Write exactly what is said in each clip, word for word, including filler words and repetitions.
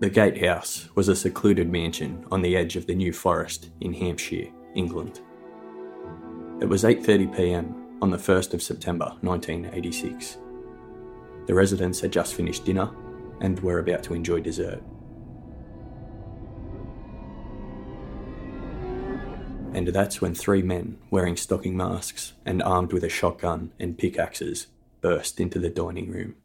The Gatehouse was a secluded mansion on the edge of the New Forest in Hampshire, England. It was eight thirty p m on the first of September nineteen eighty-six. The residents had just finished dinner and were about to enjoy dessert. And that's when three men wearing stocking masks and armed with a shotgun and pickaxes burst into the dining room.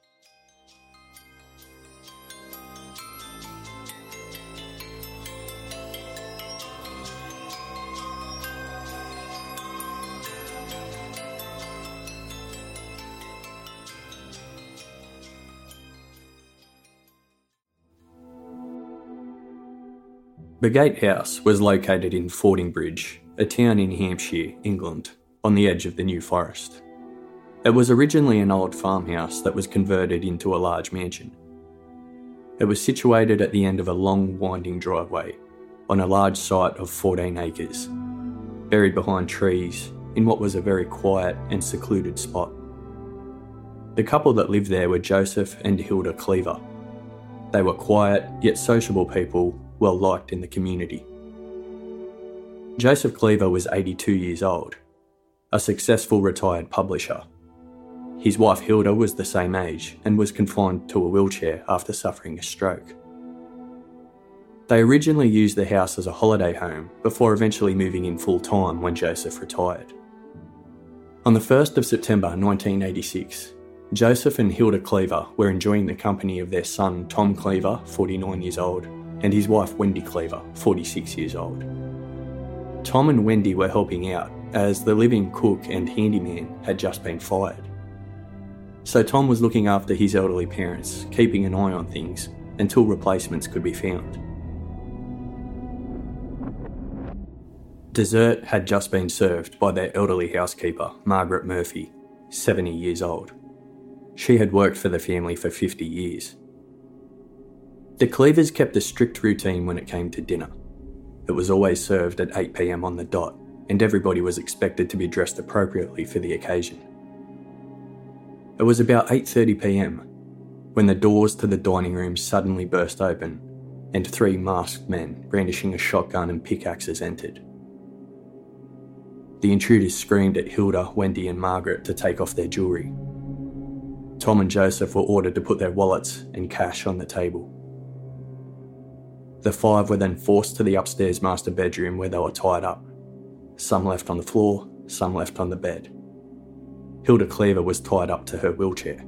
The Gatehouse was located in Fordingbridge, a town in Hampshire, England, on the edge of the New Forest. It was originally an old farmhouse that was converted into a large mansion. It was situated at the end of a long, winding driveway on a large site of fourteen acres, buried behind trees in what was a very quiet and secluded spot. The couple that lived there were Joseph and Hilda Cleaver. They were quiet yet sociable people, well liked in the community. Joseph Cleaver was eighty-two years old, a successful retired publisher. His wife Hilda was the same age and was confined to a wheelchair after suffering a stroke. They originally used the house as a holiday home before eventually moving in full-time when Joseph retired. On the first of September nineteen eighty-six, Joseph and Hilda Cleaver were enjoying the company of their son Tom Cleaver, forty-nine years old, and his wife Wendy Cleaver, forty-six years old. Tom and Wendy were helping out as the living cook and handyman had just been fired. So Tom was looking after his elderly parents, keeping an eye on things until replacements could be found. Dessert had just been served by their elderly housekeeper, Margaret Murphy, seventy years old. She had worked for the family for fifty years. The Cleavers kept a strict routine when it came to dinner. It was always served at eight p m on the dot, and everybody was expected to be dressed appropriately for the occasion. It was about eight thirty p m when the doors to the dining room suddenly burst open and three masked men brandishing a shotgun and pickaxes entered. The intruders screamed at Hilda, Wendy and Margaret to take off their jewellery. Tom and Joseph were ordered to put their wallets and cash on the table. The five were then forced to the upstairs master bedroom where they were tied up. Some left on the floor, some left on the bed. Hilda Cleaver was tied up to her wheelchair.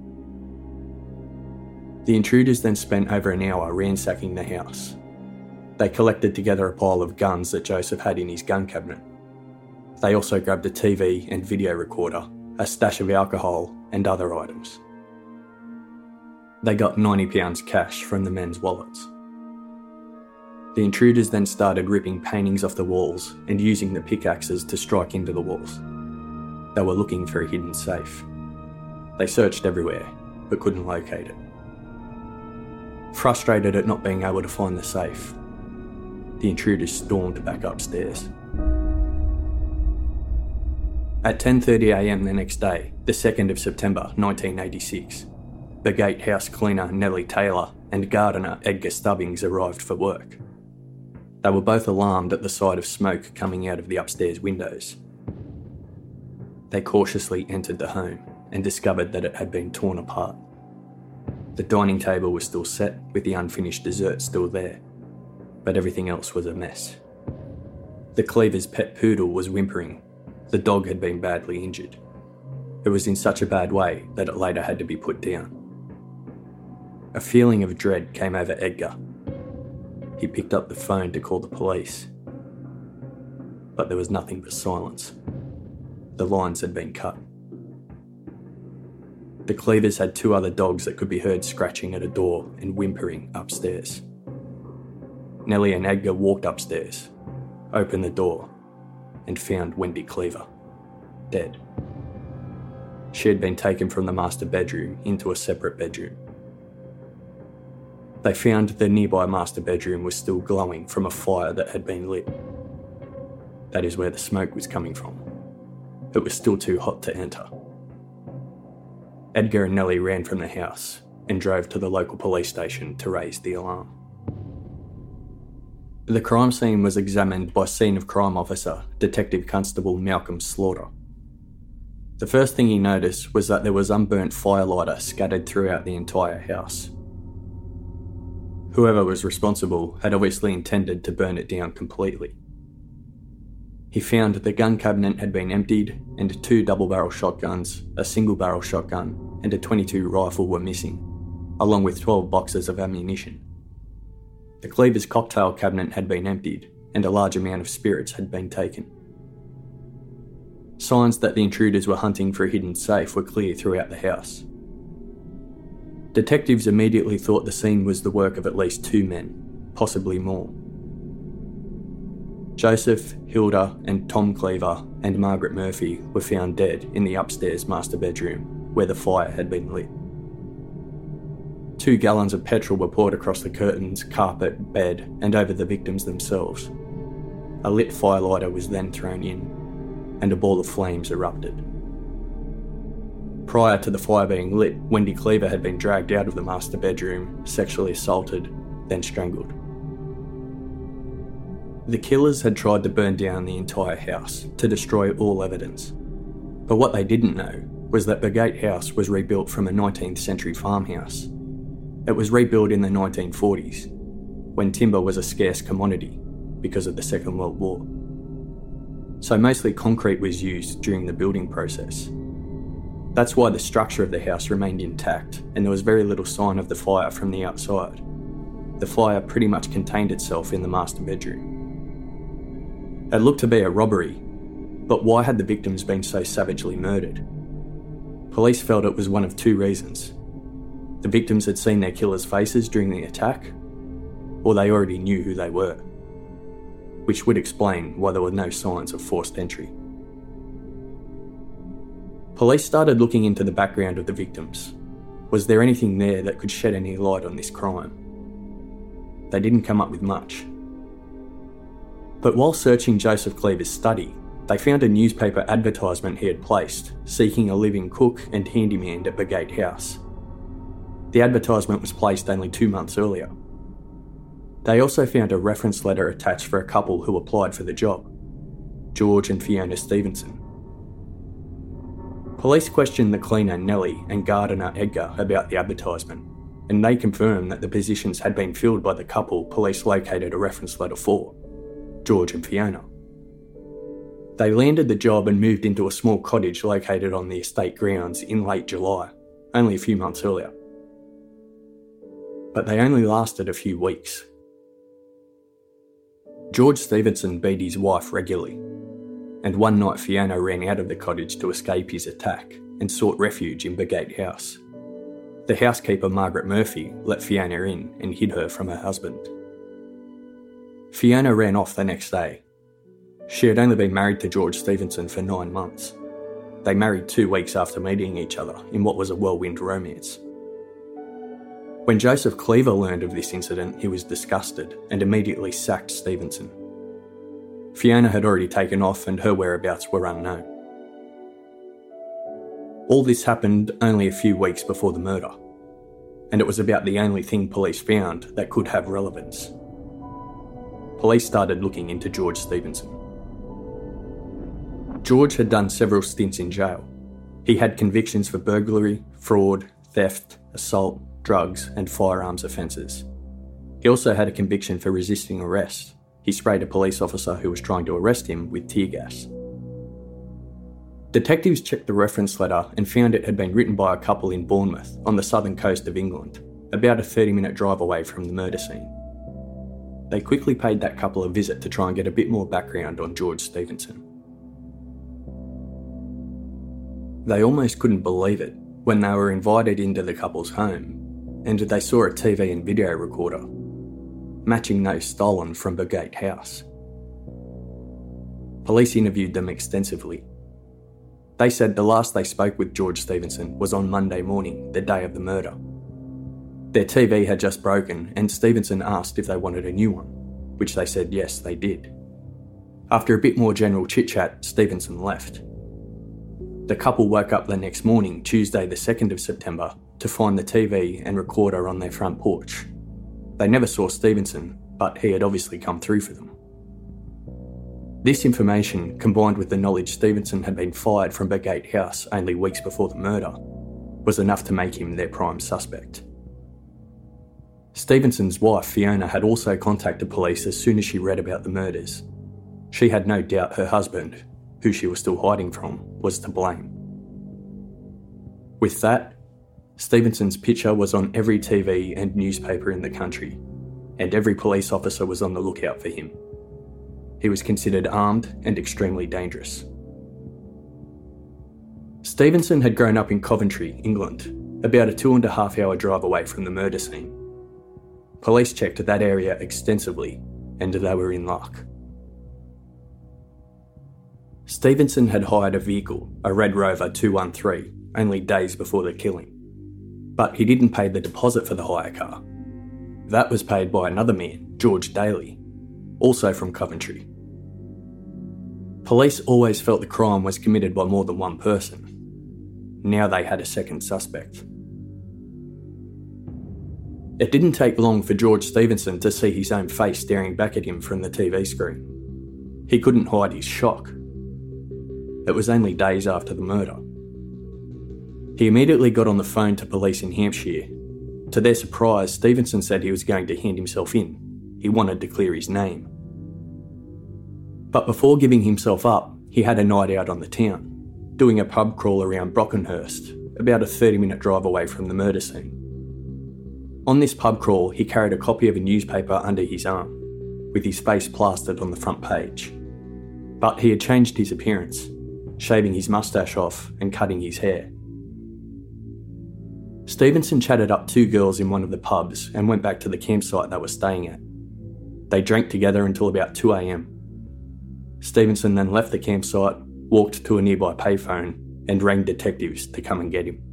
The intruders then spent over an hour ransacking the house. They collected together a pile of guns that Joseph had in his gun cabinet. They also grabbed a T V and video recorder, a stash of alcohol and other items. They got ninety pounds cash from the men's wallets. The intruders then started ripping paintings off the walls and using the pickaxes to strike into the walls. They were looking for a hidden safe. They searched everywhere, but couldn't locate it. Frustrated at not being able to find the safe, the intruders stormed back upstairs. At ten thirty a m the next day, the second of September nineteen eighty-six, the Gatehouse cleaner Nellie Taylor and gardener Edgar Stubbings arrived for work. They were both alarmed at the sight of smoke coming out of the upstairs windows. They cautiously entered the home and discovered that it had been torn apart. The dining table was still set with the unfinished dessert still there, but everything else was a mess. The Cleavers' pet poodle was whimpering. The dog had been badly injured. It was in such a bad way that it later had to be put down. A feeling of dread came over Edgar. He picked up the phone to call the police, but there was nothing but silence. The lines had been cut. The Cleavers had two other dogs that could be heard scratching at a door and whimpering upstairs. Nellie and Edgar walked upstairs, opened the door, and found Wendy Cleaver, dead. She had been taken from the master bedroom into a separate bedroom. They found the nearby master bedroom was still glowing from a fire that had been lit. That is where the smoke was coming from. It was still too hot to enter. Edgar and Nellie ran from the house, and drove to the local police station to raise the alarm. The crime scene was examined by scene of crime officer, Detective Constable Malcolm Slaughter. The first thing he noticed was that there was unburnt firelighter scattered throughout the entire house. Whoever was responsible had obviously intended to burn it down completely. He found the gun cabinet had been emptied and two double-barrel shotguns, a single-barrel shotgun and a twenty-two rifle were missing, along with twelve boxes of ammunition. The Cleaver's cocktail cabinet had been emptied and a large amount of spirits had been taken. Signs that the intruders were hunting for a hidden safe were clear throughout the house. Detectives immediately thought the scene was the work of at least two men, possibly more. Joseph, Hilda and Tom Cleaver and Margaret Murphy were found dead in the upstairs master bedroom where the fire had been lit. Two gallons of petrol were poured across the curtains, carpet, bed and over the victims themselves. A lit firelighter was then thrown in and a ball of flames erupted. Prior to the fire being lit, Wendy Cleaver had been dragged out of the master bedroom, sexually assaulted, then strangled. The killers had tried to burn down the entire house to destroy all evidence. But what they didn't know was that Burgate House was rebuilt from a nineteenth century farmhouse. It was rebuilt in the nineteen forties, when timber was a scarce commodity because of the Second World War. So mostly concrete was used during the building process. That's why the structure of the house remained intact and there was very little sign of the fire from the outside. The fire pretty much contained itself in the master bedroom. It looked to be a robbery, but why had the victims been so savagely murdered? Police felt it was one of two reasons. The victims had seen their killers' faces during the attack, or they already knew who they were, which would explain why there were no signs of forced entry. Police started looking into the background of the victims. Was there anything there that could shed any light on this crime? They didn't come up with much. But while searching Joseph Cleaver's study, they found a newspaper advertisement he had placed, seeking a living cook and handyman at Burgate House. The advertisement was placed only two months earlier. They also found a reference letter attached for a couple who applied for the job, George and Fiona Stevenson. Police questioned the cleaner Nellie and gardener Edgar about the advertisement, and they confirmed that the positions had been filled by the couple police located a reference letter for, George and Fiona. They landed the job and moved into a small cottage located on the estate grounds in late July, only a few months earlier. But they only lasted a few weeks. George Stevenson beat his wife regularly, and one night Fiona ran out of the cottage to escape his attack and sought refuge in Burgate House. The housekeeper Margaret Murphy let Fiona in and hid her from her husband. Fiona ran off the next day. She had only been married to George Stevenson for nine months. They married two weeks after meeting each other in what was a whirlwind romance. When Joseph Cleaver learned of this incident, he was disgusted and immediately sacked Stevenson. Fiona had already taken off and her whereabouts were unknown. All this happened only a few weeks before the murder, and it was about the only thing police found that could have relevance. Police started looking into George Stevenson. George had done several stints in jail. He had convictions for burglary, fraud, theft, assault, drugs and firearms offences. He also had a conviction for resisting arrest. He sprayed a police officer who was trying to arrest him with tear gas. Detectives checked the reference letter and found it had been written by a couple in Bournemouth on the southern coast of England, about a thirty minute drive away from the murder scene. They quickly paid that couple a visit to try and get a bit more background on George Stevenson. They almost couldn't believe it when they were invited into the couple's home and they saw a T V and video recorder, matching those stolen from Burgate House. Police interviewed them extensively. They said the last they spoke with George Stevenson was on Monday morning, the day of the murder. Their T V had just broken and Stevenson asked if they wanted a new one, which they said yes, they did. After a bit more general chit-chat, Stevenson left. The couple woke up the next morning, Tuesday the second of September, to find the T V and recorder on their front porch. They never saw Stevenson, but he had obviously come through for them. This information, combined with the knowledge Stevenson had been fired from Burgate House only weeks before the murder, was enough to make him their prime suspect. Stevenson's wife, Fiona, had also contacted police as soon as she read about the murders. She had no doubt her husband, who she was still hiding from, was to blame. With that, Stevenson's picture was on every T V and newspaper in the country, and every police officer was on the lookout for him. He was considered armed and extremely dangerous. Stevenson had grown up in Coventry, England, about a two and a half hour drive away from the murder scene. Police checked that area extensively, and they were in luck. Stevenson had hired a vehicle, a Red Rover two one three, only days before the killing. But he didn't pay the deposit for the hire car. That was paid by another man, George Daly, also from Coventry. Police always felt the crime was committed by more than one person. Now they had a second suspect. It didn't take long for George Stevenson to see his own face staring back at him from the T V screen. He couldn't hide his shock. It was only days after the murder. He immediately got on the phone to police in Hampshire. To their surprise, Stevenson said he was going to hand himself in. He wanted to clear his name. But before giving himself up, he had a night out on the town, doing a pub crawl around Brockenhurst, about a thirty minute drive away from the murder scene. On this pub crawl, he carried a copy of a newspaper under his arm, with his face plastered on the front page. But he had changed his appearance, shaving his moustache off and cutting his hair. Stevenson chatted up two girls in one of the pubs and went back to the campsite they were staying at. They drank together until about two a.m. Stevenson then left the campsite, walked to a nearby payphone and rang detectives to come and get him.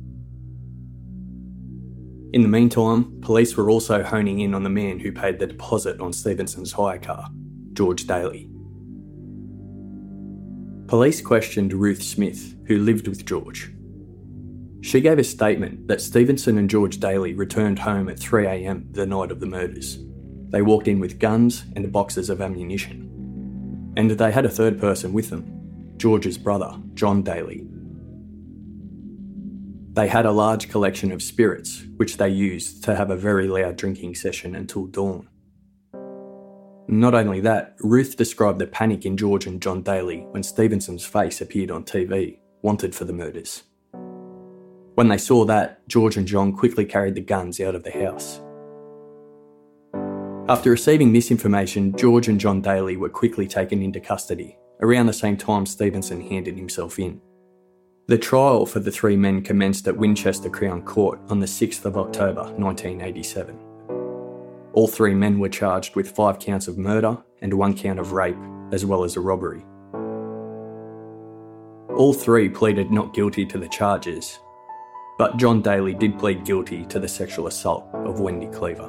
In the meantime, police were also honing in on the man who paid the deposit on Stevenson's hire car, George Daly. Police questioned Ruth Smith, who lived with George. She gave a statement that Stevenson and George Daly returned home at three a.m. the night of the murders. They walked in with guns and boxes of ammunition. And they had a third person with them, George's brother, John Daly. They had a large collection of spirits, which they used to have a very loud drinking session until dawn. Not only that, Ruth described the panic in George and John Daly when Stevenson's face appeared on T V, wanted for the murders. When they saw that, George and John quickly carried the guns out of the house. After receiving this information, George and John Daly were quickly taken into custody, around the same time Stevenson handed himself in. The trial for the three men commenced at Winchester Crown Court on the sixth of October nineteen eighty-seven. All three men were charged with five counts of murder and one count of rape, as well as a robbery. All three pleaded not guilty to the charges, but John Daly did plead guilty to the sexual assault of Wendy Cleaver.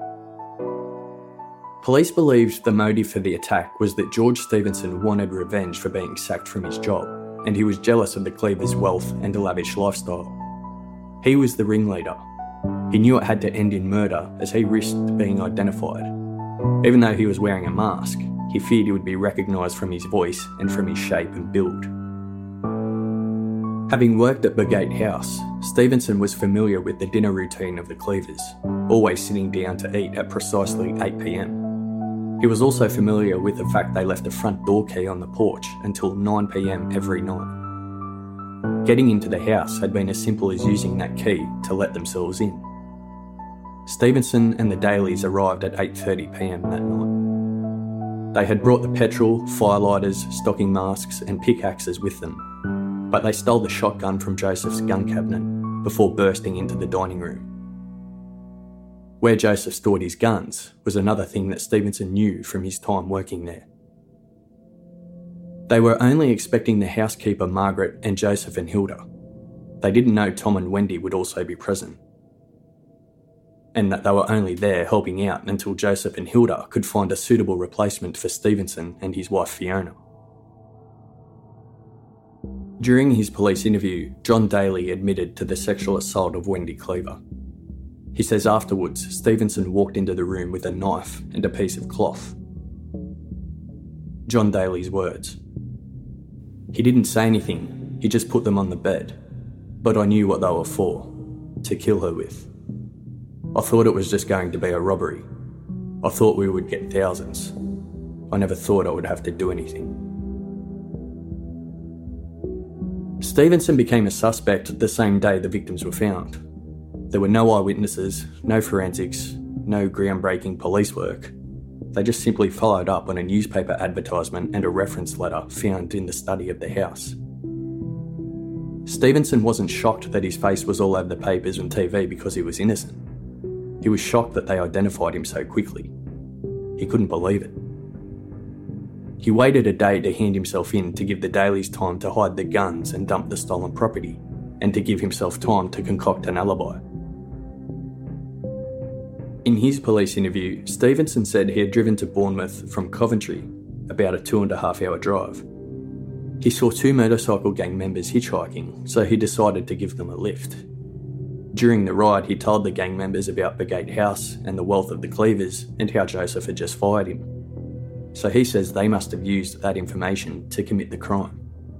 Police believed the motive for the attack was that George Stevenson wanted revenge for being sacked from his job, and he was jealous of the Cleavers' wealth and lavish lifestyle. He was the ringleader. He knew it had to end in murder as he risked being identified. Even though he was wearing a mask, he feared he would be recognised from his voice and from his shape and build. Having worked at Burgate House, Stevenson was familiar with the dinner routine of the Cleavers, always sitting down to eat at precisely eight p.m. He was also familiar with the fact they left a front door key on the porch until nine p.m. every night. Getting into the house had been as simple as using that key to let themselves in. Stevenson and the Dalys arrived at eight thirty p.m. that night. They had brought the petrol, firelighters, stocking masks and pickaxes with them, but they stole the shotgun from Joseph's gun cabinet before bursting into the dining room. Where Joseph stored his guns was another thing that Stevenson knew from his time working there. They were only expecting the housekeeper Margaret and Joseph and Hilda. They didn't know Tom and Wendy would also be present, and that they were only there helping out until Joseph and Hilda could find a suitable replacement for Stevenson and his wife Fiona. During his police interview, John Daly admitted to the sexual assault of Wendy Cleaver. He says afterwards, Stevenson walked into the room with a knife and a piece of cloth. John Daly's words: "He didn't say anything, he just put them on the bed. But I knew what they were for, to kill her with. I thought it was just going to be a robbery. I thought we would get thousands. I never thought I would have to do anything." Stevenson became a suspect the same day the victims were found. There were no eyewitnesses, no forensics, no groundbreaking police work. They just simply followed up on a newspaper advertisement and a reference letter found in the study of the house. Stevenson wasn't shocked that his face was all over the papers and T V because he was innocent. He was shocked that they identified him so quickly. He couldn't believe it. He waited a day to hand himself in to give the Dalys time to hide the guns and dump the stolen property, and to give himself time to concoct an alibi. In his police interview, Stevenson said he had driven to Bournemouth from Coventry, about a two and a half hour drive. He saw two motorcycle gang members hitchhiking, so he decided to give them a lift. During the ride, he told the gang members about Begate House and the wealth of the Cleavers and how Joseph had just fired him. So he says they must have used that information to commit the crime.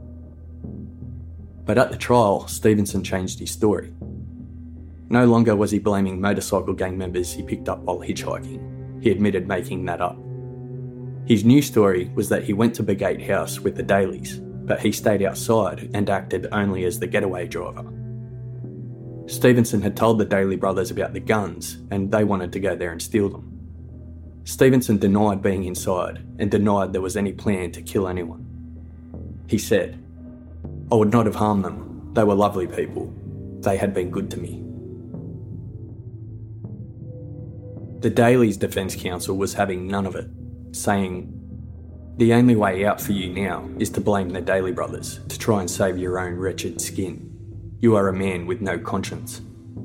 But at the trial, Stevenson changed his story. No longer was he blaming motorcycle gang members he picked up while hitchhiking. He admitted making that up. His new story was that he went to Begate House with the Dalys, but he stayed outside and acted only as the getaway driver. Stevenson had told the Daly brothers about the guns, and they wanted to go there and steal them. Stevenson denied being inside and denied there was any plan to kill anyone. He said, "I would not have harmed them. They were lovely people. They had been good to me." The Dalys' defence counsel was having none of it, saying, "The only way out for you now is to blame the Daly brothers to try and save your own wretched skin. You are a man with no conscience."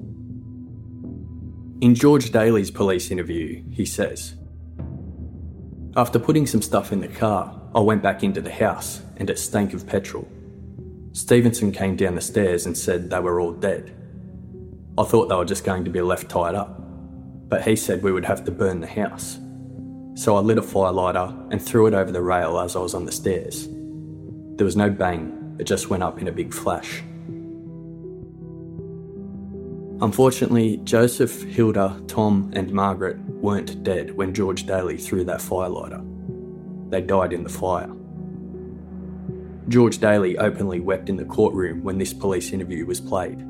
In George Daly's police interview, he says, "After putting some stuff in the car, I went back into the house and it stank of petrol. Stevenson came down the stairs and said they were all dead. I thought they were just going to be left tied up, but he said we would have to burn the house. So I lit a fire lighter and threw it over the rail as I was on the stairs. There was no bang, it just went up in a big flash." Unfortunately, Joseph, Hilda, Tom and Margaret weren't dead when George Daly threw that fire lighter. They died in the fire. George Daly openly wept in the courtroom when this police interview was played.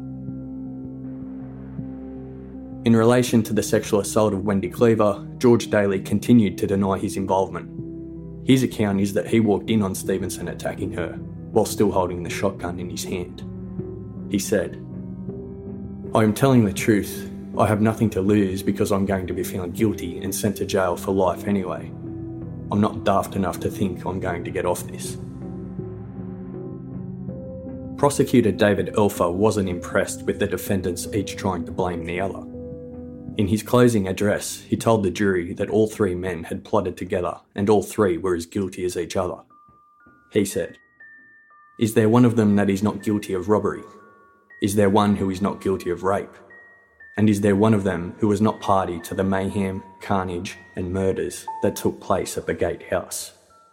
In relation to the sexual assault of Wendy Cleaver, George Daly continued to deny his involvement. His account is that he walked in on Stevenson attacking her, while still holding the shotgun in his hand. He said, "I am telling the truth. I have nothing to lose because I'm going to be found guilty and sent to jail for life anyway. I'm not daft enough to think I'm going to get off this." Prosecutor David Elfer wasn't impressed with the defendants each trying to blame the other. In his closing address, he told the jury that all three men had plotted together and all three were as guilty as each other. He said, "Is there one of them that is not guilty of robbery? Is there one who is not guilty of rape? And is there one of them who was not party to the mayhem, carnage and murders that took place at Begate House?"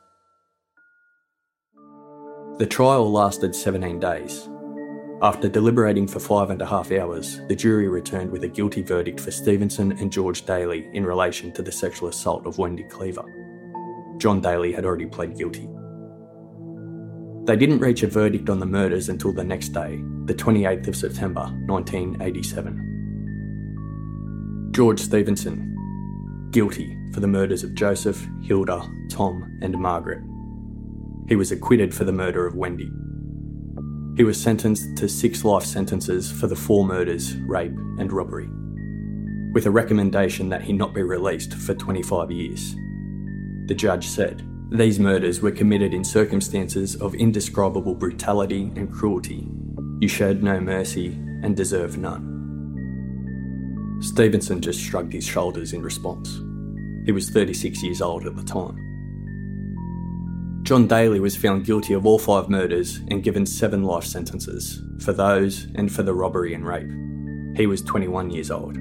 The trial lasted seventeen days. After deliberating for five and a half hours, the jury returned with a guilty verdict for Stevenson and George Daly in relation to the sexual assault of Wendy Cleaver. John Daly had already pled guilty. They didn't reach a verdict on the murders until the next day, the twenty-eighth of September nineteen eighty-seven. George Stevenson, guilty for the murders of Joseph, Hilda, Tom and Margaret. He was acquitted for the murder of Wendy. He was sentenced to six life sentences for the four murders, rape and robbery, with a recommendation that he not be released for twenty-five years. The judge said, "These murders were committed in circumstances of indescribable brutality and cruelty. You showed no mercy and deserve none." Stevenson just shrugged his shoulders in response. He was thirty-six years old at the time. John Daly was found guilty of all five murders and given seven life sentences for those and for the robbery and rape. He was twenty-one years old.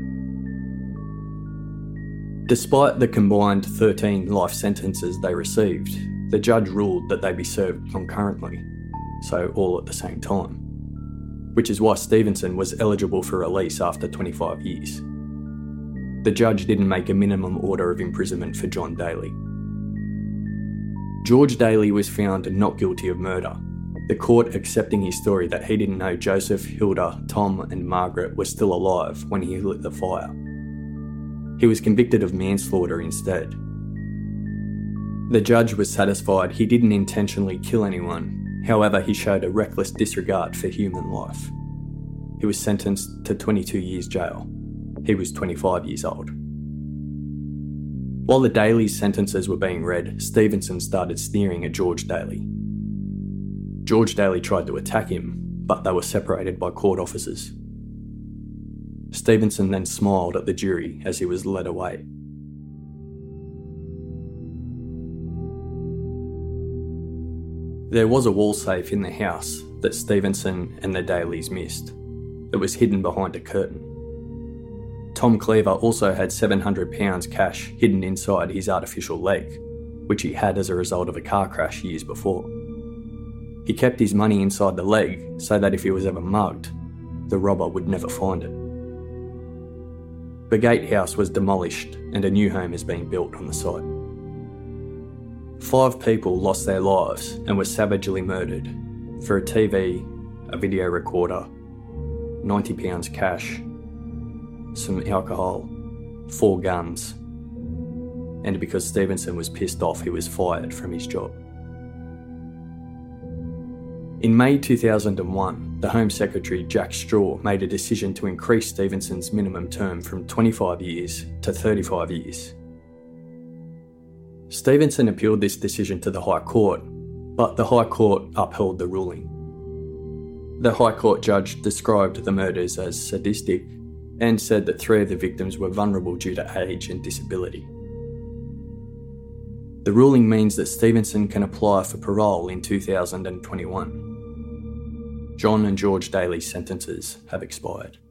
Despite the combined thirteen life sentences they received, the judge ruled that they be served concurrently, so all at the same time, which is why Stevenson was eligible for release after twenty-five years. The judge didn't make a minimum order of imprisonment for John Daly. George Daly was found not guilty of murder, the court accepting his story that he didn't know Joseph, Hilda, Tom and Margaret were still alive when he lit the fire. He was convicted of manslaughter instead. The judge was satisfied he didn't intentionally kill anyone, however he showed a reckless disregard for human life. He was sentenced to twenty-two years jail. He was twenty-five years old. While the Dalys' sentences were being read, Stevenson started sneering at George Daly. George Daly tried to attack him, but they were separated by court officers. Stevenson then smiled at the jury as he was led away. There was a wall safe in the house that Stevenson and the Dalys missed. It was hidden behind a curtain. Tom Cleaver also had seven hundred pounds cash hidden inside his artificial leg, which he had as a result of a car crash years before. He kept his money inside the leg so that if he was ever mugged, the robber would never find it. The gatehouse was demolished and a new home is being built on the site. Five people lost their lives and were savagely murdered for a T V, a video recorder, ninety pounds cash, some alcohol, four guns, and because Stevenson was pissed off, he was fired from his job. In May two thousand one, the Home Secretary Jack Straw made a decision to increase Stevenson's minimum term from twenty-five years to thirty-five years. Stevenson appealed this decision to the High Court, but the High Court upheld the ruling. The High Court judge described the murders as sadistic and said that three of the victims were vulnerable due to age and disability. The ruling means that Stevenson can apply for parole in two thousand twenty-one. John and George Daly's sentences have expired.